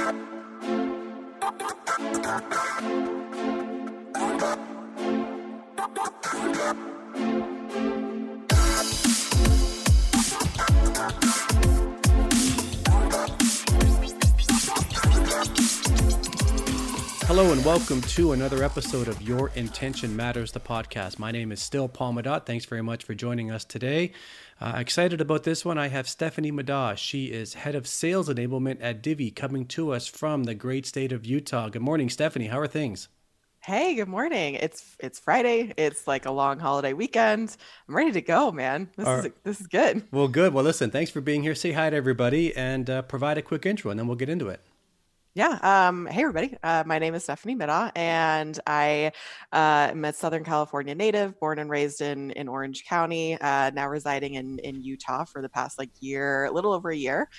Hello and welcome to another episode of Your Intention Matters, the podcast. My name is still Paul Madot. Thanks very much for joining us today. Excited about this one. I have Stephanie Madot. She is Head of Sales Enablement at Divvy, coming to us from the great state of Utah. Good morning, Stephanie. How are things? Hey, good morning. It's Friday. It's like a long holiday weekend. I'm ready to go, man. This is good. Well, good. Well, listen, thanks for being here. Say hi to everybody and provide a quick intro, and then we'll get into it. Yeah. Hey, everybody. My name is Stephanie Madot, and I am a Southern California native, born and raised in Orange County, now residing in Utah for the past a little over a year.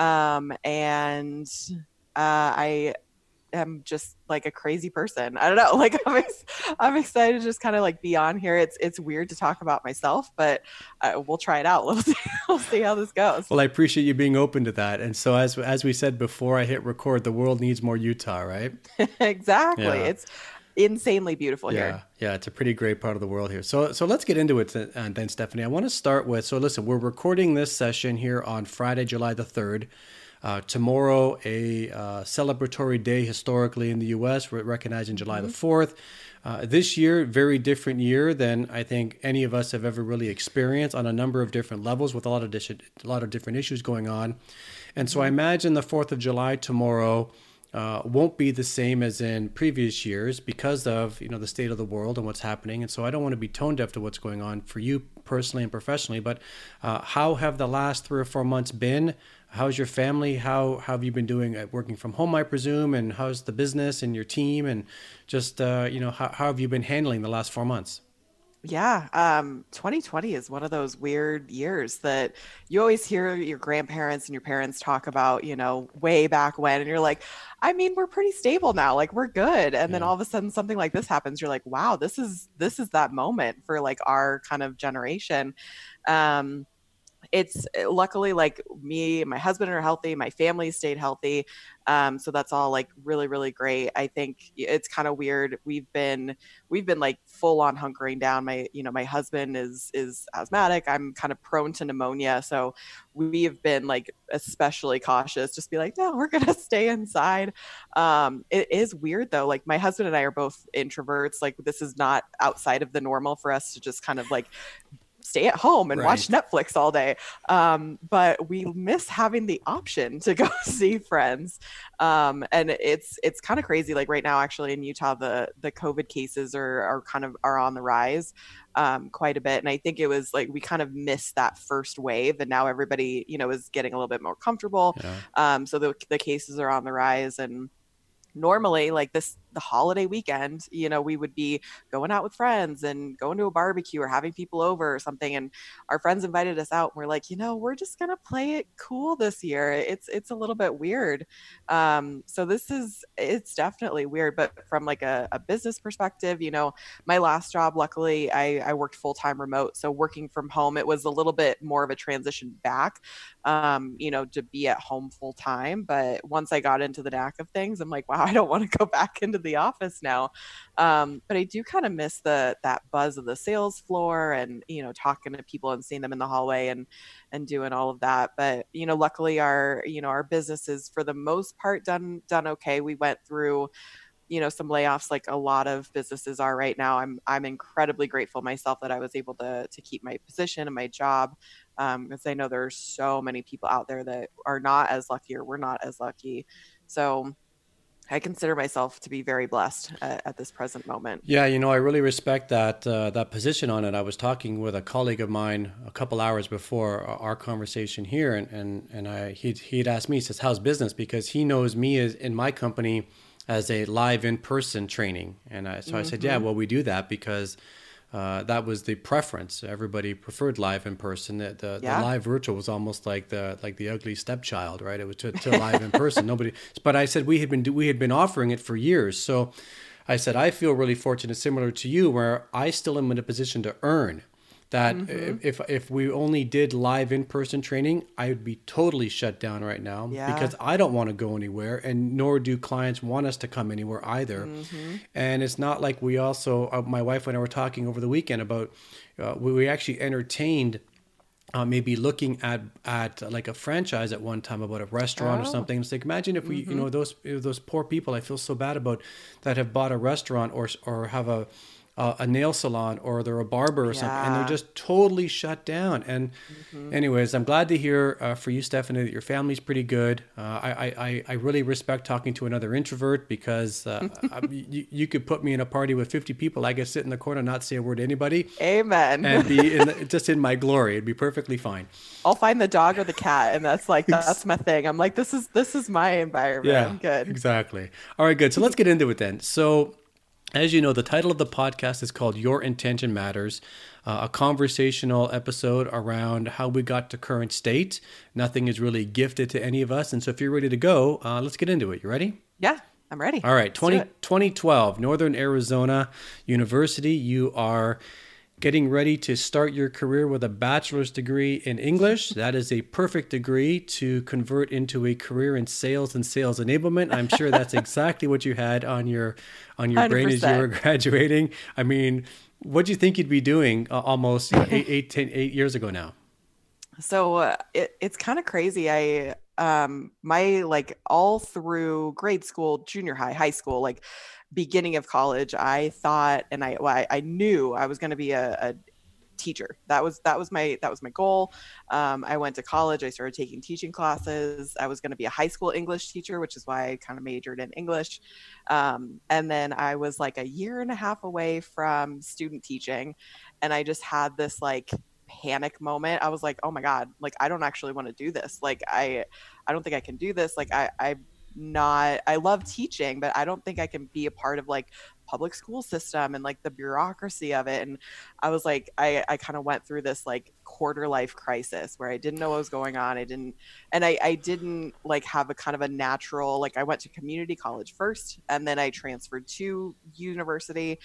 I am just like a crazy person. I don't know. I'm excited to just kind of be on here. It's weird to talk about myself, but we'll try it out. We'll see how this goes. Well, I appreciate you being open to that. And so as we said before I hit record, the world needs more Utah, right? Exactly. Yeah. It's insanely beautiful here. Yeah, it's a pretty great part of the world here. So let's get into it then, Stephanie. I want to start with, so listen, we're recording this session here on Friday, July the 3rd. Tomorrow, a celebratory day historically in the U.S. We're recognizing July the 4th. This year, very different year than I think any of us have ever really experienced on a number of different levels with a lot of different issues going on. And so I imagine the 4th of July tomorrow won't be the same as in previous years because of the state of the world and what's happening. And so I don't want to be tone deaf to what's going on for you personally and professionally, but how have the last 3 or 4 months been? How's your family? How have you been doing at working from home, I presume? And how's the business and your team? And just, how have you been handling the last 4 months? Yeah. 2020 is one of those weird years that you always hear your grandparents and your parents talk about, way back when, and you're like, I mean, we're pretty stable now. We're good. And then all of a sudden something like this happens. You're like, wow, this is that moment for our kind of generation. It's luckily me and my husband are healthy. My family stayed healthy. So that's all really, really great. I think it's kind of weird. We've been full on hunkering down. My husband is asthmatic. I'm kind of prone to pneumonia. So we've been especially cautious, just be no, we're going to stay inside. It is weird though. My husband and I are both introverts. This is not outside of the normal for us to just kind of stay at home and watch Netflix all day. But we miss having the option to go see friends. And it's kind of crazy. Right now, actually in Utah, the COVID cases are on the rise quite a bit. And I think it was we kind of missed that first wave, and now everybody, is getting a little bit more comfortable. Yeah. So the cases are on the rise, and normally the holiday weekend, we would be going out with friends and going to a barbecue or having people over or something. And our friends invited us out, and we're like, we're just going to play it cool this year. It's a little bit weird. So it's definitely weird, but from a business perspective, my last job, luckily I worked full-time remote. So working from home, it was a little bit more of a transition back, to be at home full time. But once I got into the knack of things, I'm like, wow, I don't want to go back into the office now. But I do kind of miss that buzz of the sales floor and, talking to people and seeing them in the hallway and doing all of that. But, luckily our business is for the most part done okay. We went through, some layoffs like a lot of businesses are right now. I'm incredibly grateful myself that I was able to keep my position and my job. Because I know there's so many people out there that are not as lucky or we're not as lucky. So I consider myself to be very blessed at this present moment. Yeah, I really respect that position on it. I was talking with a colleague of mine a couple hours before our conversation here, and he'd asked me, he says, how's business? Because he knows me as in my company as a live in-person training. And I said, yeah, well, we do that because that was the preference. Everybody preferred live in person. The live virtual was almost like the ugly stepchild, right? It was to live in person. Nobody. But I said we had been offering it for years. So I said I feel really fortunate, similar to you, where I still am in a position to earn. that if we only did live in-person training, I would be totally shut down right now because I don't want to go anywhere, and nor do clients want us to come anywhere either. And it's not like we also, my wife and I were talking over the weekend about, we actually entertained maybe looking at like a franchise at one time about a restaurant or something. It's like, imagine if we, those poor people I feel so bad about that have bought a restaurant or have a nail salon, or they're a barber or something, and they're just totally shut down. And anyways, I'm glad to hear for you, Stephanie, that your family's pretty good. I really respect talking to another introvert because you could put me in a party with 50 people. I could sit in the corner, not say a word to anybody. Amen. And be just in my glory. It'd be perfectly fine. I'll find the dog or the cat, and that's my thing. I'm like, this is my environment. Yeah, I'm good. Exactly. All right, good. So let's get into it then. So, as you know, the title of the podcast is called Your Intention Matters, a conversational episode around how we got to current state. Nothing is really gifted to any of us. And so if you're ready to go, let's get into it. You ready? Yeah, I'm ready. All right. 2012, Northern Arizona University. You are getting ready to start your career with a bachelor's degree in English. That is a perfect degree to convert into a career in sales and sales enablement. I'm sure that's exactly what you had on your 100%. Brain as you were graduating. I mean, what do you think you'd be doing almost 8 years ago now? So it's kind of crazy. My like all through grade school, junior high school, like beginning of college, I thought, and I knew I was going to be a teacher. That was my goal. I went to college. I started taking teaching classes. I was going to be a high school English teacher, which is why I kind of majored in English. And then I was like a year and a half away from student teaching, and I just had this like panic moment. I was like, oh my God, like I don't actually want to do this. Like I don't think I can do this. Like I love teaching, but I don't think I can be a part of like public school system and like the bureaucracy of it. And I was like, I kind of went through this like quarter life crisis where I didn't know what was going on. I didn't like have a kind of a natural, like I went to community college first, and then I transferred to university.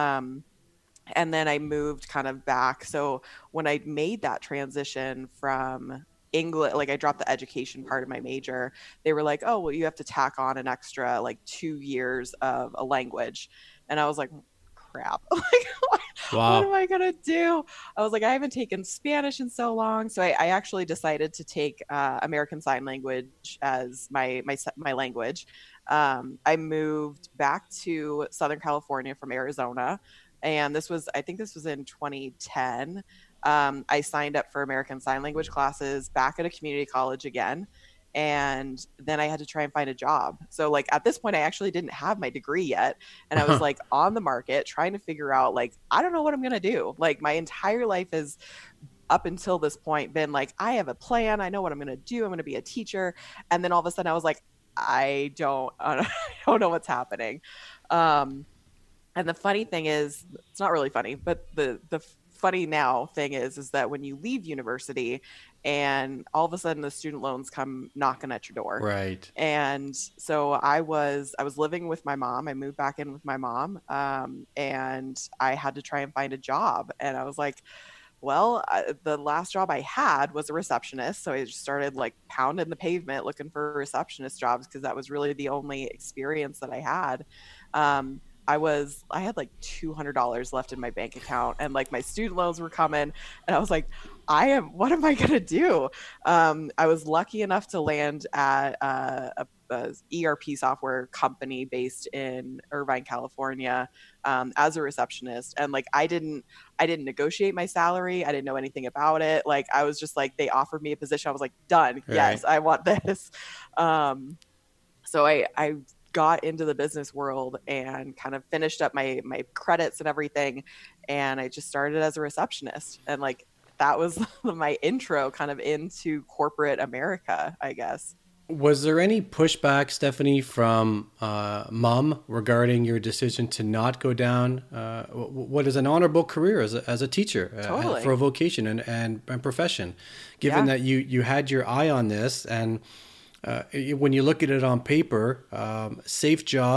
And then I moved kind of back. So when I made that transition from English, like I dropped the education part of my major, they were like, oh, well, you have to tack on an extra like 2 years of a language. And I was like, crap. Like, what am I going to do? I was like, I haven't taken Spanish in so long. So I actually decided to take American Sign Language as my language. I moved back to Southern California from Arizona. And I think this was in 2010. I signed up for American Sign Language classes back at a community college again. And then I had to try and find a job. So like at this point, I actually didn't have my degree yet. And I was like on the market trying to figure out, like, I don't know what I'm going to do. Like my entire life is up until this point been like, I have a plan. I know what I'm going to do. I'm going to be a teacher. And then all of a sudden I was like, I don't know what's happening. And the funny thing is, it's not really funny, but the funny now thing is that when you leave university and all of a sudden the student loans come knocking at your door. Right. And so I was living with my mom. I moved back in with my mom, and I had to try and find a job. And I was like, well, the last job I had was a receptionist. So I just started like pounding the pavement looking for receptionist jobs because that was really the only experience that I had. I had like $200 left in my bank account, and like my student loans were coming, and I was like, what am I going to do? I was lucky enough to land at a ERP software company based in Irvine, California, as a receptionist. And like, I didn't negotiate my salary. I didn't know anything about it. Like, I was just like, they offered me a position. I was like, done. Right. Yes, I want this. So I got into the business world and kind of finished up my credits and everything. And I just started as a receptionist. And like, that was my intro kind of into corporate America, I guess. Was there any pushback, Stephanie, from mom regarding your decision to not go down what is an honorable career as a teacher Totally. For a vocation and profession, given that you had your eye on this, and when you look at it on paper, safe job,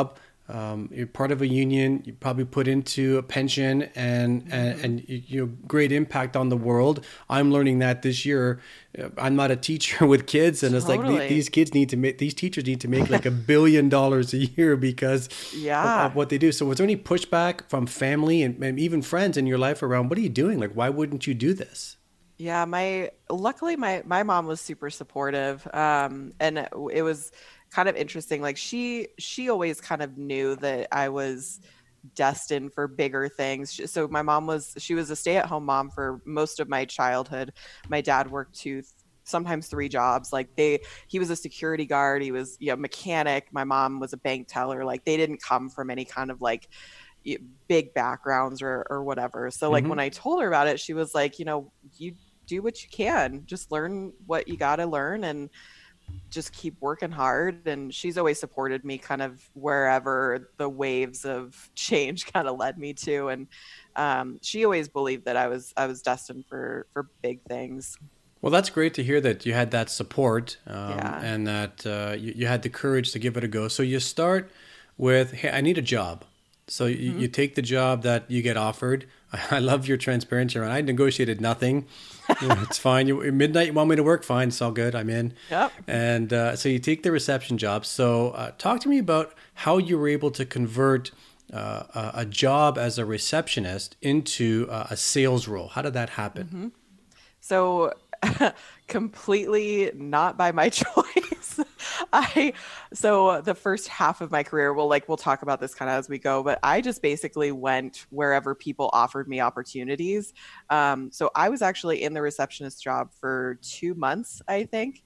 You're part of a union. You probably put into a pension, and you know, great impact on the world. I'm learning that this year. I'm not a teacher with kids, and it's like Totally. these kids need to make, these teachers need to make like $1 billion a year because Yeah. of what they do. So was there any pushback from family and even friends in your life around what are you doing? Like, why wouldn't you do this? Yeah, my luckily my mom was super supportive. And it was kind of interesting. Like she always kind of knew that I was destined for bigger things. So my mom was she was a stay-at-home mom for most of my childhood. My dad worked sometimes three jobs. Like he was a security guard, he was, you know, mechanic. My mom was a bank teller. Like they didn't come from any kind of like big backgrounds or whatever. So like when Hmm. I told her about it, she was like, you know, you do what you can, just learn what you got to learn and just keep working hard. And she's always supported me kind of wherever the waves of change kind of led me to. And she always believed that I was destined for big things. Well, that's great to hear that you had that support, Yeah. and that you had the courage to give it a go. So you start with, hey, I need a job. So Hmm. you take the job that you get offered. I love your transparency around. I negotiated nothing. You know, it's fine. Midnight, you want me to work? Fine, it's all good. I'm in. Yep. And so you take the reception job. So talk to me about how you were able to convert a job as a receptionist into a sales role. How did that happen? Hmm. So completely not by my choice. I so the first half of my career, we'll talk about this kind of as we go, but I just basically went wherever people offered me opportunities. So I was actually in the receptionist job for 2 months, I think.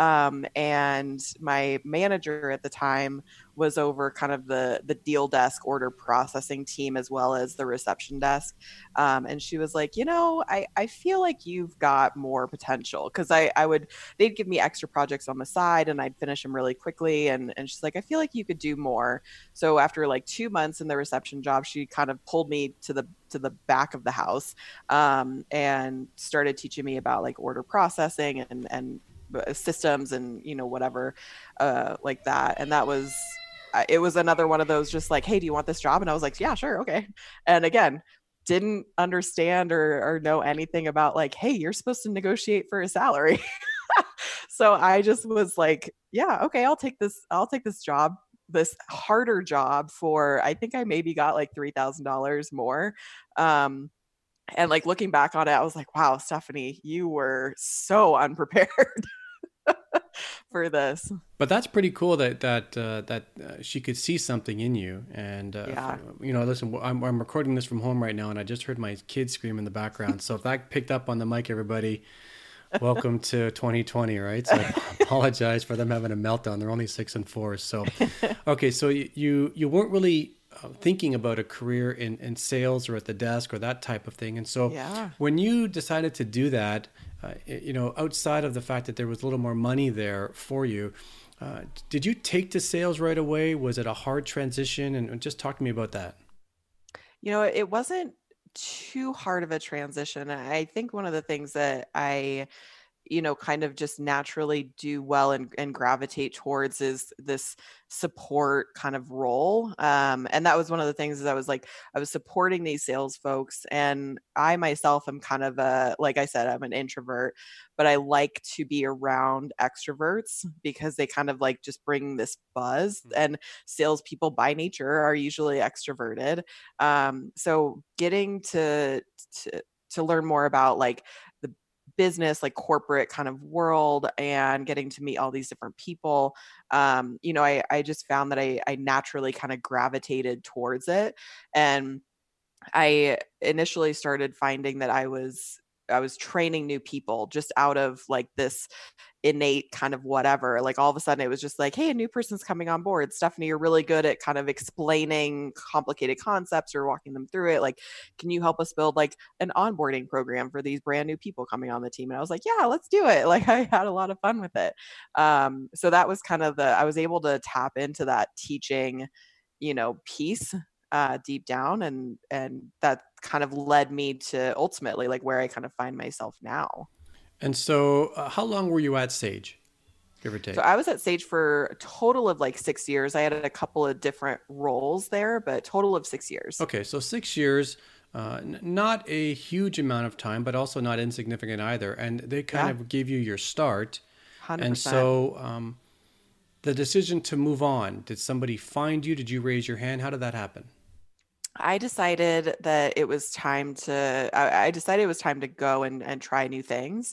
And my manager at the time was over kind of the deal desk order processing team as well as the reception desk. And she was like, you know, I feel like you've got more potential because I would, they'd give me extra projects on the side and I'd finish them really quickly. And she's like, I feel like you could do more. So after like 2 months in the reception job, she kind of pulled me to the back of the house, and started teaching me about like order processing and systems and you know whatever, like that. And that was it was another one of those just like, hey, do you want this job? And I was like, yeah, sure, okay. And again, didn't understand or know anything about like, hey, you're supposed to negotiate for a salary. So I just was like, yeah, okay, I'll take this job, this harder job for, I think I maybe got like $3,000 more. um and like looking back on it, I was like, wow, Stephanie, you were so unprepared for this. But that's pretty cool that she could see something in you. And Yeah. you know, listen, I'm recording this from home right now, and I just heard my kids scream in the background. So if that picked up on the mic, everybody, welcome to 2020, right? So I apologize for them having a meltdown. They're only 6 and 4. So okay, so you weren't really thinking about a career in sales or at the desk or that type of thing. And so Yeah. when you decided to do that, you know, outside of the fact that there was a little more money there for you, did you take to sales right away? Was it a hard transition? And just talk to me about that. You know, it wasn't too hard of a transition. I think one of the things that I, you know, kind of just naturally do well and gravitate towards is this support kind of role. And that was one of the things is I was like, I was supporting these sales folks. And I myself am kind of like I said, I'm an introvert, but I like to be around extroverts because they kind of like just bring this buzz. And salespeople by nature are usually extroverted. So getting to learn more about like the business, like corporate kind of world, and getting to meet all these different people, you know, I just found that I naturally kind of gravitated towards it. And I initially started finding that I was training new people just out of like this innate kind of whatever. Like all of a sudden it was just like, hey, a new person's coming on board. Stephanie, you're really good at kind of explaining complicated concepts or walking them through it. Like, can you help us build like an onboarding program for these brand new people coming on the team? And I was like, yeah, let's do it. Like I had a lot of fun with it. So that was kind of I was able to tap into that teaching, you know, piece deep down, and that kind of led me to ultimately like where I kind of find myself now. And so, how long were you at Sage? give or So take? I was at Sage for a total of like 6 years. I had a couple of different roles there, but total of 6 years. Okay, so 6 years, not a huge amount of time, but also not insignificant either. And they kind Yeah, of give you your start. And 100%. so the decision to move on, did somebody find you? Did you raise your hand? How did that happen? I decided that it was time to, I decided it was time to go and try new things.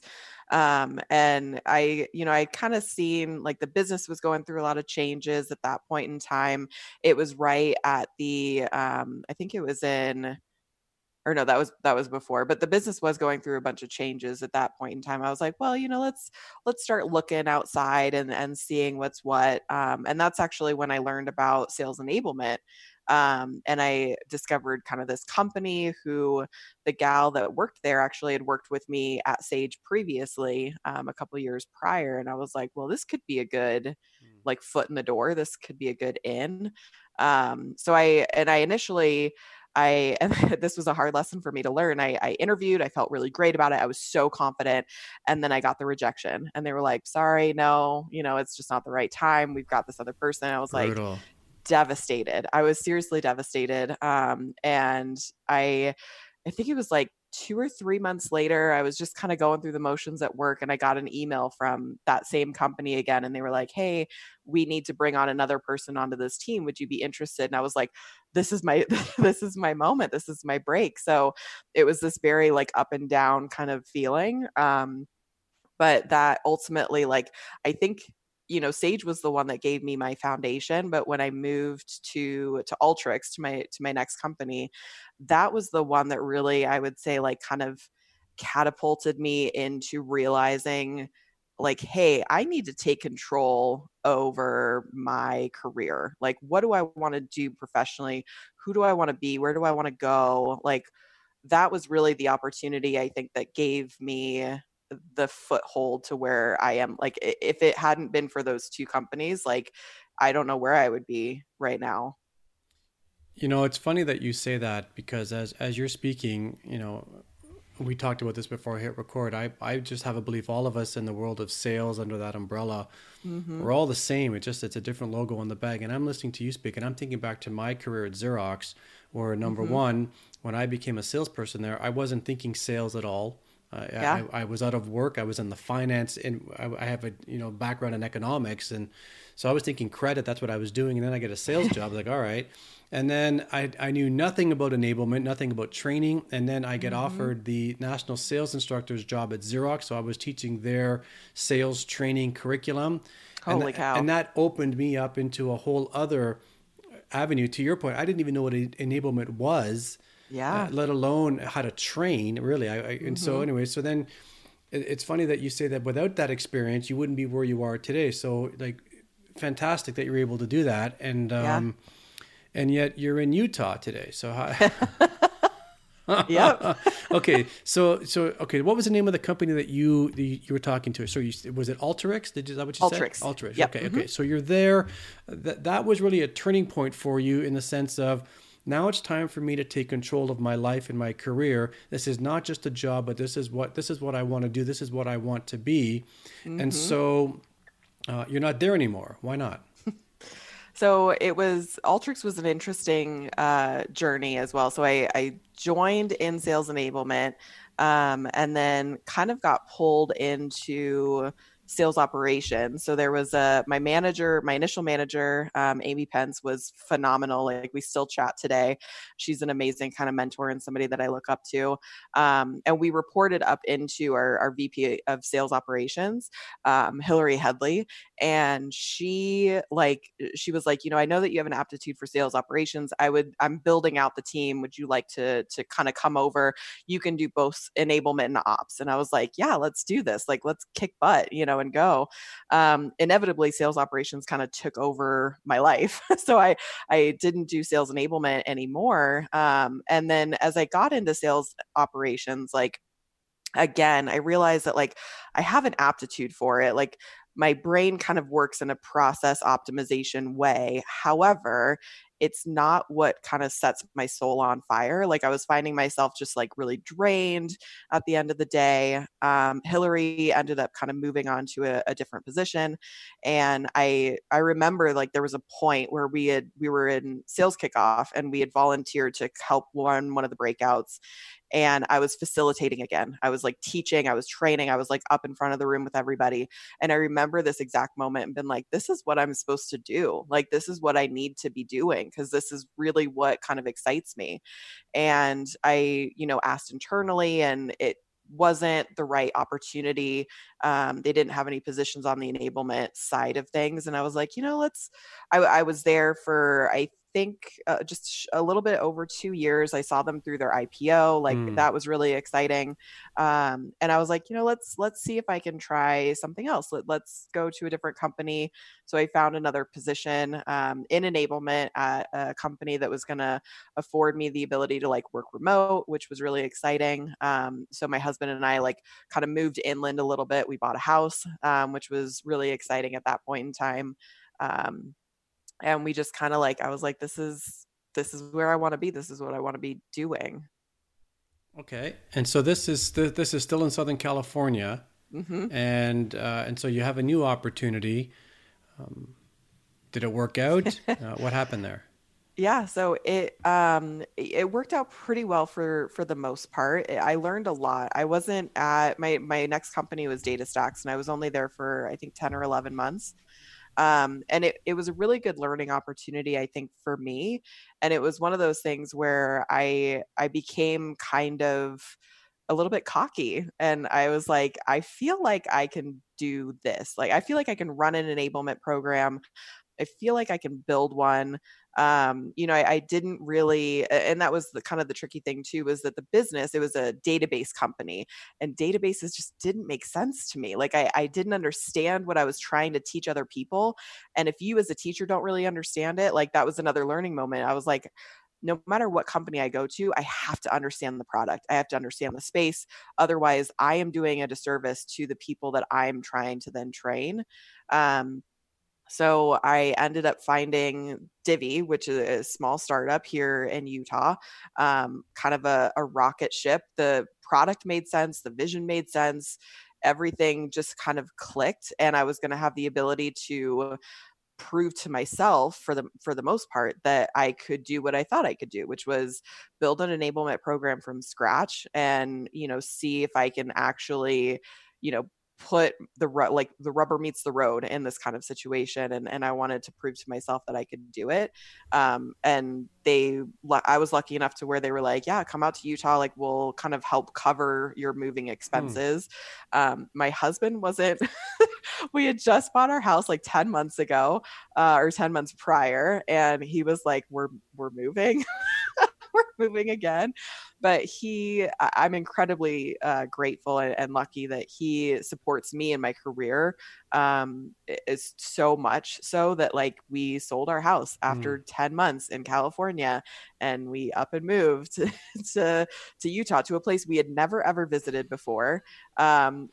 And I kind of seen like the business was going through a lot of changes at that point in time. It was right at I think it was in, or no, that was before, but the business was going through a bunch of changes at that point in time. I was like, well, let's start looking outside and seeing what's what. And that's actually when I learned about sales enablement. And I discovered kind of this company who the gal that worked there actually had worked with me at Sage previously, a couple of years prior. And I was like, well, this could be a good like foot in the door. This could be a good in. So I initially and this was a hard lesson for me to learn. I interviewed, I felt really great about it. I was so confident. And then I got the rejection and they were like, sorry, no, it's just not the right time. We've got this other person. I was like, Brutal. devastated. I was seriously devastated. And I think it was like 2 or 3 months later, I was just kind of going through the motions at work and I got an email from that same company again. And they were like, hey, we need to bring on another person onto this team. Would you be interested? And I was like, this is my, this is my moment. This is my break. So it was this very like up and down kind of feeling. But that ultimately, like, I think, Sage was the one that gave me my foundation. But when I moved to Ultrix, to my next company, that was the one that really, I would say, like, kind of catapulted me into realizing, like, hey, I need to take control over my career. Like, what do I want to do professionally? Who do I want to be? Where do I want to go? Like, that was really the opportunity, I think, that gave me the foothold to where I am. Like, if it hadn't been for those two companies, like, I don't know where I would be right now. It's funny that you say that because as you're speaking, we talked about this before I hit record. I just have a belief all of us in the world of sales under that umbrella, Mm-hmm. we're all the same. It's a different logo on the bag. And I'm listening to you speak, and I'm thinking back to my career at Xerox, where number Mm-hmm. one, when I became a salesperson there, I wasn't thinking sales at all. Yeah. I was out of work. I was in the finance, and I have a background in economics, and so I was thinking credit. That's what I was doing, and then I get a sales job. Like, all right, and then I knew nothing about enablement, nothing about training, and then I get Mm-hmm. offered the national sales instructor's job at Xerox. So I was teaching their sales training curriculum, Holy cow. and that opened me up into a whole other avenue. To your point, I didn't even know what enablement was, Yeah. let alone how to train. Really, and so Mm-hmm. anyway, so then it's funny that you say that without that experience, you wouldn't be where you are today. So like, fantastic that you're able to do that, Yeah. and yet you're in Utah today. So Yep. okay, so okay, what was the name of the company that you were talking to? So was it Alteryx? Is that what you said? Ultrix. Alteryx. Yep. Okay, Mm-hmm. okay. So you're there. That was really a turning point for you in the sense of now it's time for me to take control of my life and my career. This is not just a job, but this is what I want to do. This is what I want to be. And Mm-hmm. so you're not there anymore. Why not? So it was Ultrix was an interesting journey as well. So I joined in sales enablement, and then kind of got pulled into sales operations. So there was my manager, my initial manager, Amy Pence, was phenomenal. Like, we still chat today. She's an amazing kind of mentor and somebody that I look up to. And we reported up into our VP of sales operations, Hillary Headley, and she was like, I know that you have an aptitude for sales operations. I'm building out the team. Would you like to kind of come over? You can do both enablement and ops. And I was like, yeah, let's do this. Like, let's kick butt, and go. Inevitably, sales operations kind of took over my life. So I didn't do sales enablement anymore. And then as I got into sales operations, like, again, I realized that, like, I have an aptitude for it. Like, my brain kind of works in a process optimization way. However, it's not what kind of sets my soul on fire. Like I was finding myself just like really drained at the end of the day. Hillary ended up kind of moving on to a different position. And I remember like there was a point where we were in sales kickoff and we had volunteered to help run one of the breakouts, and I was facilitating again. I was like teaching, I was training, I was like up in front of the room with everybody. And I remember this exact moment and been like, this is what I'm supposed to do. Like, this is what I need to be doing, because this is really what kind of excites me. And I, asked internally, and it wasn't the right opportunity. They didn't have any positions on the enablement side of things. And I was like, I was there for, I think just a little bit over 2 years. I saw them through their IPO. Like that was really exciting. And I was like, let's see if I can try something else. Let's go to a different company. So I found another position in enablement at a company that was going to afford me the ability to like work remote, which was really exciting. So my husband and I like kind of moved inland a little bit. We bought a house, which was really exciting at that point in time. And we just kind of like, I was like, this is where I want to be. This is what I want to be doing. Okay. And so this is still in Southern California. Mm-hmm. And so you have a new opportunity. Did it work out? What happened there? Yeah, so it worked out pretty well for the most part. I learned a lot. I wasn't at my next company was DataStax, and I was only there for I think 10 or 11 months. And it was a really good learning opportunity, I think, for me. And it was one of those things where I became kind of a little bit cocky, and I was like, I feel like I can do this. Like, I feel like I can run an enablement program. I feel like I can build one. I didn't really, and that was the kind of the tricky thing too, was that the business, it was a database company, and databases just didn't make sense to me. Like I didn't understand what I was trying to teach other people. And if you as a teacher don't really understand it, like that was another learning moment. I was like, no matter what company I go to, I have to understand the product. I have to understand the space. Otherwise, I am doing a disservice to the people that I'm trying to then train. So I ended up finding Divvy, which is a small startup here in Utah, kind of a rocket ship. The product made sense. The vision made sense. Everything just kind of clicked. And I was going to have the ability to prove to myself for the most part that I could do what I thought I could do, which was build an enablement program from scratch and, see if I can actually, put the rubber meets the road in this kind of situation. And I wanted to prove to myself that I could do it. And I was lucky enough to where they were like, yeah, come out to Utah. Like we'll kind of help cover your moving expenses. My husband wasn't, we had just bought our house like 10 months ago, or 10 months prior. And he was like, we're moving. We're moving again. But I'm incredibly grateful and lucky that he supports me in my career, is so much so that like we sold our house after 10 months in California, and we up and moved to Utah, to a place we had never ever visited before. Why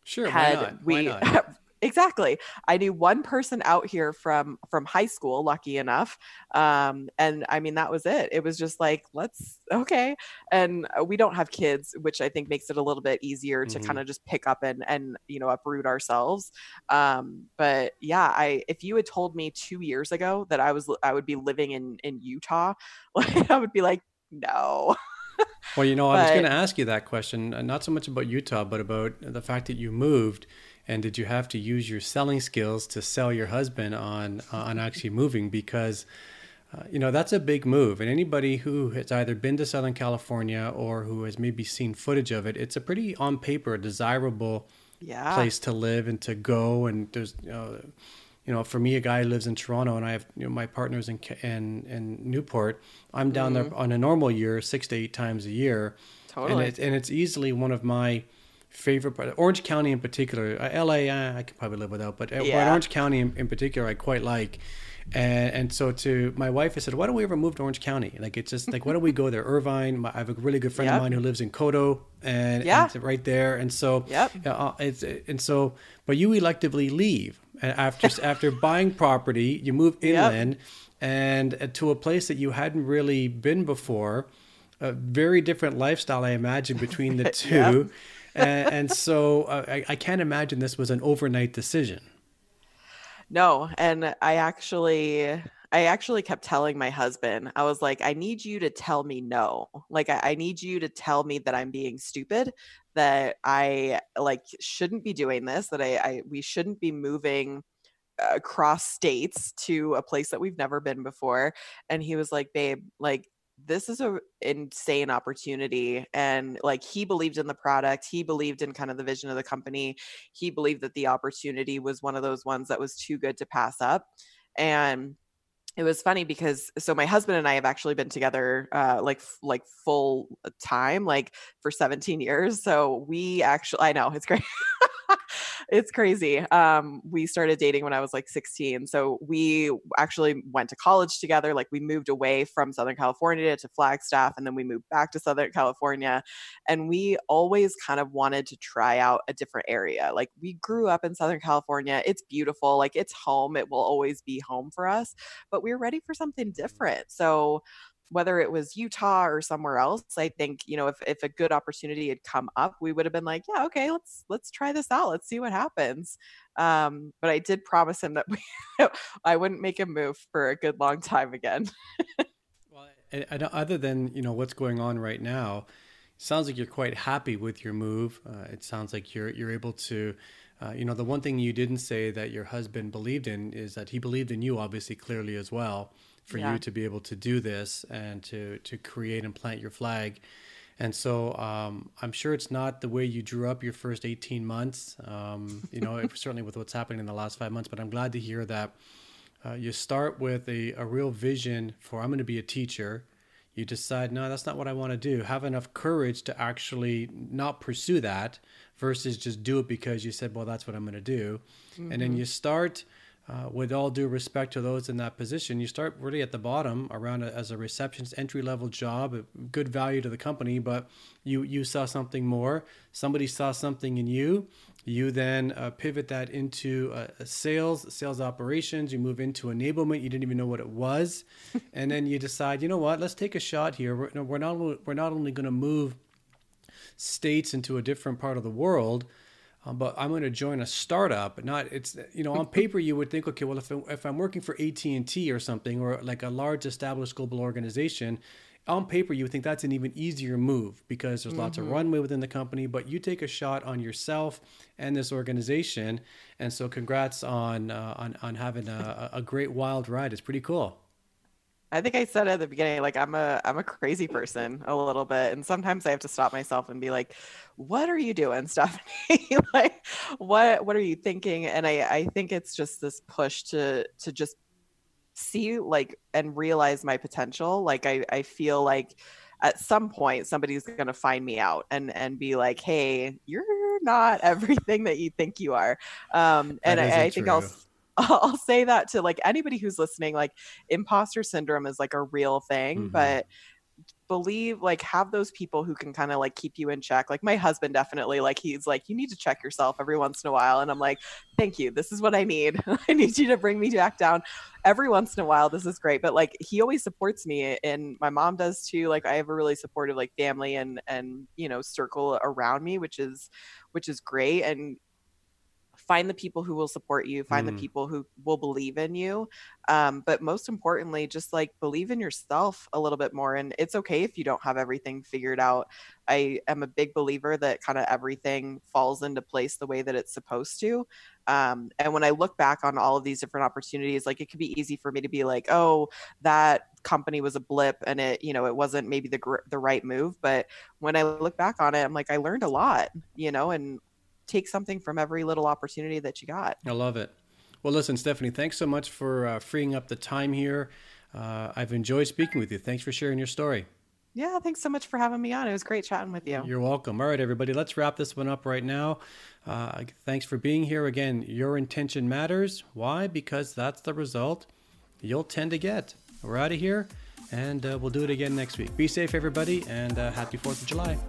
not? Exactly. I knew one person out here from high school, lucky enough. And I mean, that was it. It was just like, okay. And we don't have kids, which I think makes it a little bit easier to kind of just pick up and uproot ourselves. But yeah, if you had told me 2 years ago that I would be living in Utah, like I would be like, no. Well, I was going to ask you that question, not so much about Utah, but about the fact that you moved. And did you have to use your selling skills to sell your husband on actually moving? Because, that's a big move. And anybody who has either been to Southern California or who has maybe seen footage of it, it's a pretty, on paper, desirable place to live and to go. And there's, for me, a guy who lives in Toronto, and I have my partners in Newport, I'm down there on a normal year 6 to 8 times a year. Totally. And it's easily one of my favorite part. Orange County in particular, LA, I could probably live without, but Orange County in particular, I quite like. And so to my wife, I said, why don't we ever move to Orange County? Like, it's just like, why don't we go there? Irvine, I have a really good friend of mine who lives in Codo, and it's right there. And so, but you electively leave. After buying property, you move inland and to a place that you hadn't really been before. A very different lifestyle, I imagine, between the two. And so I can't imagine this was an overnight decision. No, and I actually kept telling my husband, I was like, I need you to tell me no. Like I need you to tell me that I'm being stupid, that I like shouldn't be doing this, that I we shouldn't be moving across states to a place that we've never been before. And he was like, babe, like this is a insane opportunity. And like he believed in the product, he believed in kind of the vision of the company, he believed that the opportunity was one of those ones that was too good to pass up. And it was funny because so my husband and I have actually been together like full time, like for 17 years. So we actually, I know it's great. It's crazy. We started dating when I was like 16. So we actually went to college together. Like we moved away from Southern California to Flagstaff, and then we moved back to Southern California. And we always kind of wanted to try out a different area. Like we grew up in Southern California. It's beautiful. Like it's home. It will always be home for us, but we were ready for something different. So whether it was Utah or somewhere else, I think, if a good opportunity had come up, we would have been like, yeah, okay, let's try this out. Let's see what happens. But I did promise him that I wouldn't make him move for a good long time again. Well, other than, what's going on right now, it sounds like you're quite happy with your move. It sounds like you're able to, the one thing you didn't say that your husband believed in is that he believed in you, obviously, clearly as well, for you to be able to do this and to create and plant your flag. And so I'm sure it's not the way you drew up your first 18 months, certainly with what's happening in the last 5 months, but I'm glad to hear that you start with a real vision for, I'm going to be a teacher. You decide, no, that's not what I want to do. Have enough courage to actually not pursue that versus just do it because you said, well, that's what I'm going to do. Mm-hmm. And then you start, with all due respect to those in that position, you start really at the bottom around as a receptionist, entry-level job, good value to the company, but you saw something more. Somebody saw something in you. You then pivot that into sales operations. You move into enablement. You didn't even know what it was. And then you decide, you know what, let's take a shot here. We're not only going to move states into a different part of the world, but I'm going to join a startup. Not it's on paper you would think, okay, well if I'm working for AT&T or something, or like a large established global organization, on paper you would think that's an even easier move because there's lots of runway within the company. But you take a shot on yourself and this organization, and so congrats on having a great wild ride. It's pretty cool. I think I said at the beginning, like I'm a crazy person a little bit. And sometimes I have to stop myself and be like, what are you doing, Stephanie? Like, what are you thinking? And I think it's just this push to just see like and realize my potential. Like I feel like at some point somebody's going to find me out and be like, hey, you're not everything that you think you are. And I think I'll say that to like anybody who's listening, like imposter syndrome is like a real thing, but believe, like have those people who can kind of like keep you in check. Like my husband definitely, like he's like, you need to check yourself every once in a while. And I'm like, thank you. This is what I need. I need you to bring me back down every once in a while. This is great. But like, he always supports me, and my mom does too. Like I have a really supportive like family and circle around me, which is great. And find the people who will support you, find the people who will believe in you. But most importantly, just like believe in yourself a little bit more. And it's okay if you don't have everything figured out. I am a big believer that kind of everything falls into place the way that it's supposed to. And when I look back on all of these different opportunities, like it could be easy for me to be like, oh, that company was a blip and it wasn't maybe the right move. But when I look back on it, I'm like, I learned a lot, and take something from every little opportunity that you got. I love it. Well, listen, Stephanie, thanks so much for freeing up the time here. I've enjoyed speaking with you. Thanks for sharing your story. Yeah, thanks so much for having me on. It was great chatting with you. You're welcome. All right, everybody, let's wrap this one up right now. Thanks for being here. Again, your intention matters. Why? Because that's the result you'll tend to get. We're out of here, and we'll do it again next week. Be safe, everybody, and happy 4th of July.